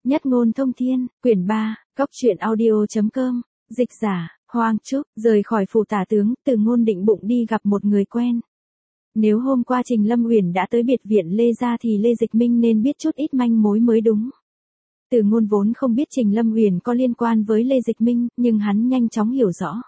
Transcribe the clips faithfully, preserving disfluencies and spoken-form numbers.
Nhất ngôn thông thiên, quyển ba, góc truyện audio.com, dịch giả, Hoang Trúc, rời khỏi phủ tả tướng, Từ Ngôn định bụng đi gặp một người quen. Nếu hôm qua Trình Lâm Uyển đã tới biệt viện Lê gia thì Lê Dịch Minh nên biết chút ít manh mối mới đúng. Từ Ngôn vốn không biết Trình Lâm Uyển có liên quan với Lê Dịch Minh, nhưng hắn nhanh chóng hiểu rõ.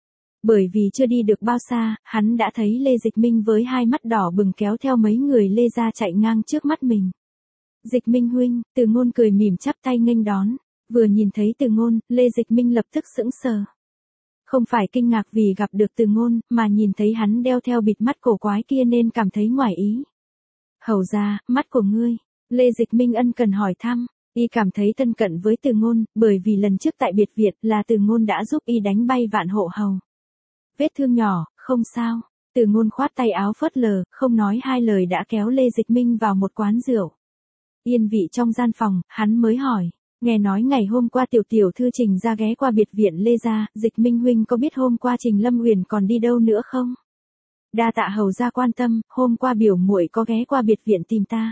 Bởi vì chưa đi được bao xa, hắn đã thấy Lê Dịch Minh với hai mắt đỏ bừng kéo theo mấy người Lê gia chạy ngang trước mắt mình. Dịch Minh huynh, Từ Ngôn cười mỉm chắp tay nghênh đón. Vừa nhìn thấy Từ Ngôn, Lê Dịch Minh lập tức sững sờ. Không phải kinh ngạc vì gặp được Từ Ngôn, mà nhìn thấy hắn đeo theo bịt mắt cổ quái kia nên cảm thấy ngoài ý. Hầu ra, mắt của ngươi. Lê Dịch Minh ân cần hỏi thăm. Y cảm thấy thân cận với Từ Ngôn, bởi vì lần trước tại biệt viện là Từ Ngôn đã giúp y đánh bay Vạn Hộ Hầu. Vết thương nhỏ, không sao. Từ Ngôn khoát tay áo phớt lờ, không nói hai lời đã kéo Lê Dịch Minh vào một quán rượu. Yên vị trong gian phòng, hắn mới hỏi, nghe nói ngày hôm qua tiểu tiểu thư Trình ra ghé qua biệt viện Lê gia, Dịch Minh huynh có biết hôm qua Trình Lâm Uyển còn đi đâu nữa không? Đa tạ hầu gia quan tâm, hôm qua biểu muội có ghé qua biệt viện tìm ta.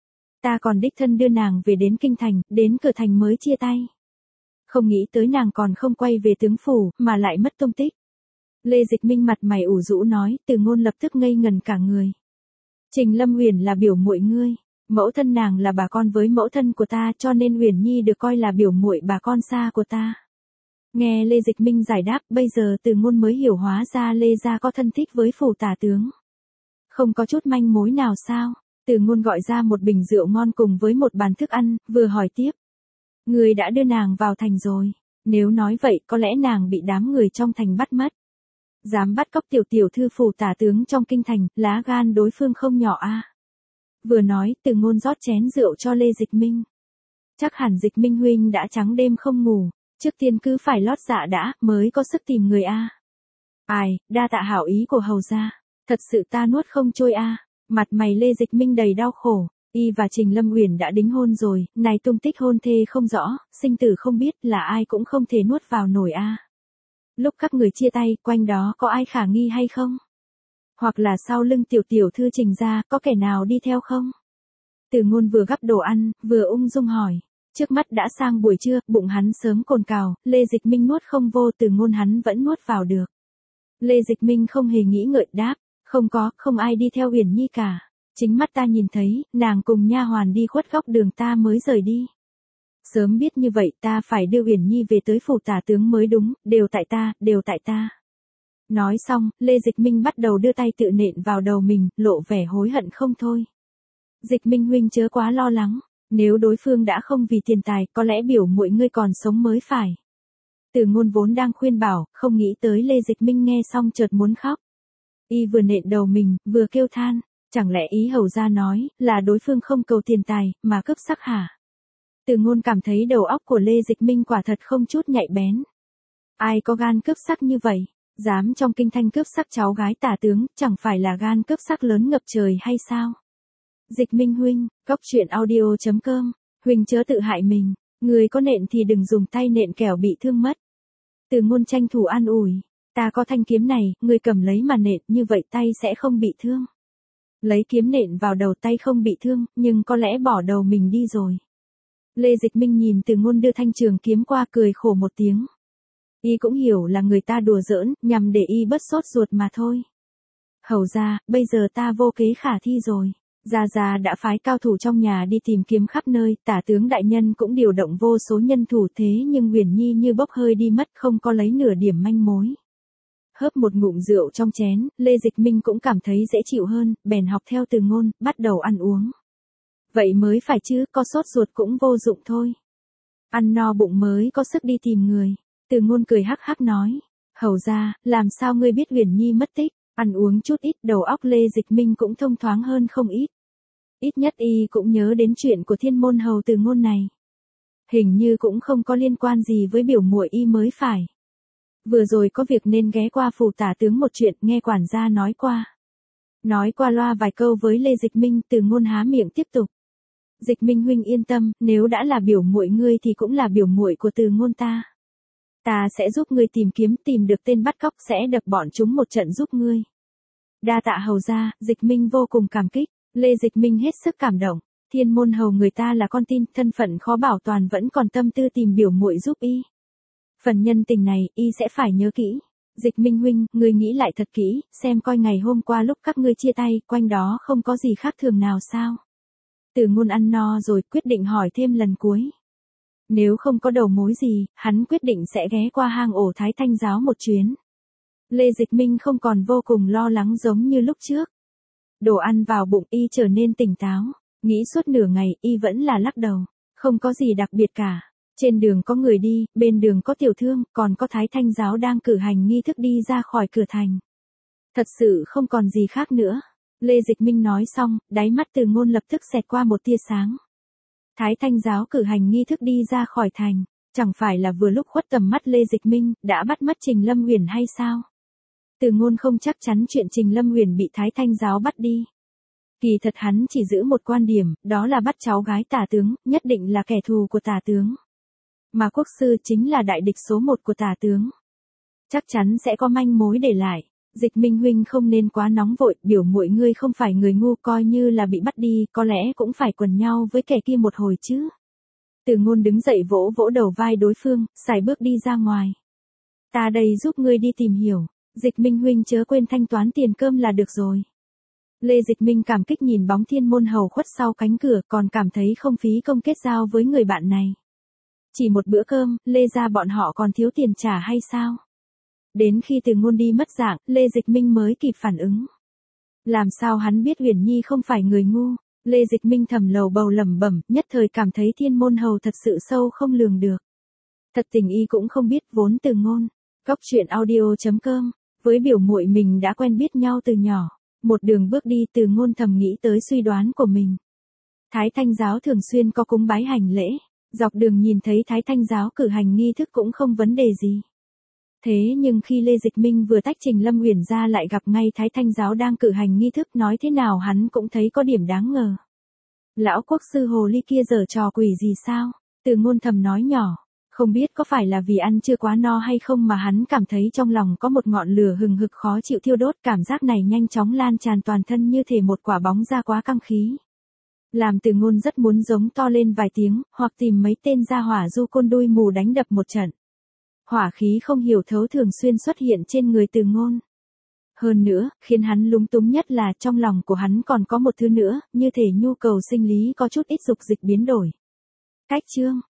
Ta còn đích thân đưa nàng về đến kinh thành, đến cửa thành mới chia tay. Không nghĩ tới nàng còn không quay về tướng phủ, mà lại mất tung tích. Lê Dịch Minh mặt mày ủ rũ nói, Từ Ngôn lập tức ngây ngần cả người. Trình Lâm Uyển là biểu muội ngươi. Mẫu thân nàng là bà con với mẫu thân của ta, cho nên Uyển Nhi được coi là biểu muội bà con xa của ta. Nghe Lê Dịch Minh giải đáp, bây giờ Từ Ngôn mới hiểu hóa ra Lê gia có thân thích với phủ tả tướng. Không có chút manh mối nào sao? Từ Ngôn gọi ra một bình rượu ngon cùng với một bàn thức ăn, vừa hỏi tiếp. Người đã đưa nàng vào thành rồi. Nếu nói vậy có lẽ nàng bị đám người trong thành bắt mất. Dám bắt cóc tiểu tiểu thư phủ tả tướng trong kinh thành, lá gan đối phương không nhỏ a. À. Vừa nói, Từ Ngôn rót chén rượu cho Lê Dịch Minh. Chắc hẳn Dịch Minh huynh đã trắng đêm không ngủ, trước tiên cứ phải lót dạ đã, mới có sức tìm người a. À. Ai, đa tạ hảo ý của hầu gia, thật sự ta nuốt không trôi a. À. Mặt mày Lê Dịch Minh đầy đau khổ, y và Trình Lâm Uyển đã đính hôn rồi, này tung tích hôn thê không rõ, sinh tử không biết, là ai cũng không thể nuốt vào nổi a. À. Lúc các người chia tay, quanh đó có ai khả nghi hay không? Hoặc là sau lưng tiểu tiểu thư Trình ra, có kẻ nào đi theo không? Từ Ngôn vừa gắp đồ ăn, vừa ung dung hỏi. Trước mắt đã sang buổi trưa, bụng hắn sớm cồn cào, Lê Dịch Minh nuốt không vô, Từ Ngôn hắn vẫn nuốt vào được. Lê Dịch Minh không hề nghĩ ngợi đáp, không có, không ai đi theo Uyển Nhi cả. Chính mắt ta nhìn thấy, nàng cùng nha hoàn đi khuất góc đường ta mới rời đi. Sớm biết như vậy ta phải đưa Uyển Nhi về tới phủ tả tướng mới đúng, đều tại ta, đều tại ta. Nói xong, Lê Dịch Minh bắt đầu đưa tay tự nện vào đầu mình, lộ vẻ hối hận không thôi. Dịch Minh huynh chớ quá lo lắng, nếu đối phương đã không vì tiền tài, có lẽ biểu muội ngươi còn sống mới phải. Từ Ngôn vốn đang khuyên bảo, không nghĩ tới Lê Dịch Minh nghe xong chợt muốn khóc. Y vừa nện đầu mình, vừa kêu than, chẳng lẽ ý hầu gia nói, là đối phương không cầu tiền tài, mà cướp sắc hả? Từ Ngôn cảm thấy đầu óc của Lê Dịch Minh quả thật không chút nhạy bén. Ai có gan cướp sắc như vậy? Dám trong kinh thành cướp sắc cháu gái tả tướng, chẳng phải là gan cướp sắc lớn ngập trời hay sao? Dịch Minh huynh, góc truyện audio.com, huynh chớ tự hại mình, người có nện thì đừng dùng tay nện kẻo bị thương mất. Từ Ngôn tranh thủ an ủi, ta có thanh kiếm này, người cầm lấy mà nện, như vậy tay sẽ không bị thương. Lấy kiếm nện vào đầu tay không bị thương, nhưng có lẽ bỏ đầu mình đi rồi. Lê Dịch Minh nhìn Từ Ngôn đưa thanh trường kiếm qua cười khổ một tiếng. Y cũng hiểu là người ta đùa giỡn, nhằm để y bớt sốt ruột mà thôi. Hầu ra, bây giờ ta vô kế khả thi rồi. Gia Gia đã phái cao thủ trong nhà đi tìm kiếm khắp nơi, tả tướng đại nhân cũng điều động vô số nhân thủ thế nhưng Uyển Nhi như bốc hơi đi mất, không có lấy nửa điểm manh mối. Hớp một ngụm rượu trong chén, Lê Dịch Minh cũng cảm thấy dễ chịu hơn, bèn học theo Từ Ngôn, bắt đầu ăn uống. Vậy mới phải chứ, có sốt ruột cũng vô dụng thôi. Ăn no bụng mới có sức đi tìm người. Từ Ngôn cười hắc hắc nói, hầu ra, làm sao ngươi biết Uyển Nhi mất tích? Ăn uống chút ít, đầu óc Lê Dịch Minh cũng thông thoáng hơn không ít. Ít nhất y cũng nhớ đến chuyện của thiên môn hầu Từ Ngôn này. Hình như cũng không có liên quan gì với biểu muội y mới phải. Vừa rồi có việc nên ghé qua phủ tả tướng một chuyện, nghe quản gia nói qua. Nói qua loa vài câu với Lê Dịch Minh, Từ Ngôn há miệng tiếp tục. Dịch Minh huynh yên tâm, nếu đã là biểu muội ngươi thì cũng là biểu muội của Từ Ngôn ta. Ta sẽ giúp ngươi tìm kiếm, tìm được tên bắt cóc, sẽ đập bọn chúng một trận giúp ngươi. Đa tạ hầu gia, Dịch Minh vô cùng cảm kích. Lê Dịch Minh hết sức cảm động. Thiên môn hầu người ta là con tin, thân phận khó bảo toàn vẫn còn tâm tư tìm biểu muội giúp y. Phần nhân tình này, y sẽ phải nhớ kỹ. Dịch Minh huynh, ngươi nghĩ lại thật kỹ, xem coi ngày hôm qua lúc các ngươi chia tay, quanh đó không có gì khác thường nào sao? Từ Ngôn ăn no rồi, quyết định hỏi thêm lần cuối. Nếu không có đầu mối gì, hắn quyết định sẽ ghé qua hang ổ Thái Thanh giáo một chuyến. Lê Dịch Minh không còn vô cùng lo lắng giống như lúc trước. Đồ ăn vào bụng y trở nên tỉnh táo, nghĩ suốt nửa ngày y vẫn là lắc đầu, không có gì đặc biệt cả. Trên đường có người đi, bên đường có tiểu thương, còn có Thái Thanh giáo đang cử hành nghi thức đi ra khỏi cửa thành. Thật sự không còn gì khác nữa. Lê Dịch Minh nói xong, đáy mắt Từ Ngôn lập tức xẹt qua một tia sáng. Thái Thanh giáo cử hành nghi thức đi ra khỏi thành, chẳng phải là vừa lúc khuất tầm mắt Lê Dịch Minh, đã bắt mất Trình Lâm Uyển hay sao? Từ Ngôn không chắc chắn chuyện Trình Lâm Uyển bị Thái Thanh giáo bắt đi. Kỳ thật hắn chỉ giữ một quan điểm, đó là bắt cháu gái Tả tướng, nhất định là kẻ thù của Tả tướng. Mà quốc sư chính là đại địch số một của Tả tướng. Chắc chắn sẽ có manh mối để lại. Dịch Minh huynh không nên quá nóng vội, biểu muội ngươi không phải người ngu, coi như là bị bắt đi, có lẽ cũng phải quần nhau với kẻ kia một hồi chứ. Từ Ngôn đứng dậy vỗ vỗ đầu vai đối phương, sải bước đi ra ngoài. Ta đây giúp ngươi đi tìm hiểu, Dịch Minh huynh chớ quên thanh toán tiền cơm là được rồi. Lê Dịch Minh cảm kích nhìn bóng Thiên môn hầu khuất sau cánh cửa, còn cảm thấy không phí công kết giao với người bạn này. Chỉ một bữa cơm, Lê gia bọn họ còn thiếu tiền trả hay sao? Đến khi Từ Ngôn đi mất dạng, Lê Dịch Minh mới kịp phản ứng. Làm sao hắn biết Uyển Nhi không phải người ngu? Lê Dịch Minh thầm lầu bầu lẩm bẩm, nhất thời cảm thấy Thiên môn hầu thật sự sâu không lường được. Thật tình y cũng không biết, vốn Từ Ngôn. Góc truyện audio chấm com, với biểu muội mình đã quen biết nhau từ nhỏ. Một đường bước đi, Từ Ngôn thầm nghĩ tới suy đoán của mình. Thái Thanh giáo thường xuyên có cúng bái hành lễ, dọc đường nhìn thấy Thái Thanh giáo cử hành nghi thức cũng không vấn đề gì. Thế nhưng khi Lê Dịch Minh vừa tách Trình Lâm Uyển ra lại gặp ngay Thái Thanh giáo đang cử hành nghi thức, nói thế nào hắn cũng thấy có điểm đáng ngờ. Lão quốc sư hồ ly kia giở trò quỷ gì sao? Từ Ngôn thầm nói nhỏ, không biết có phải là vì ăn chưa quá no hay không mà hắn cảm thấy trong lòng có một ngọn lửa hừng hực khó chịu thiêu đốt, cảm giác này nhanh chóng lan tràn toàn thân như thể một quả bóng ra quá căng khí. Làm Từ Ngôn rất muốn giống to lên vài tiếng, hoặc tìm mấy tên gia hỏa du côn đuôi mù đánh đập một trận. Hỏa khí không hiểu thấu thường xuyên xuất hiện trên người Từ Ngôn. Hơn nữa, khiến hắn lúng túng nhất là trong lòng của hắn còn có một thứ nữa, như thể nhu cầu sinh lý có chút ít dục dịch biến đổi. Cách chương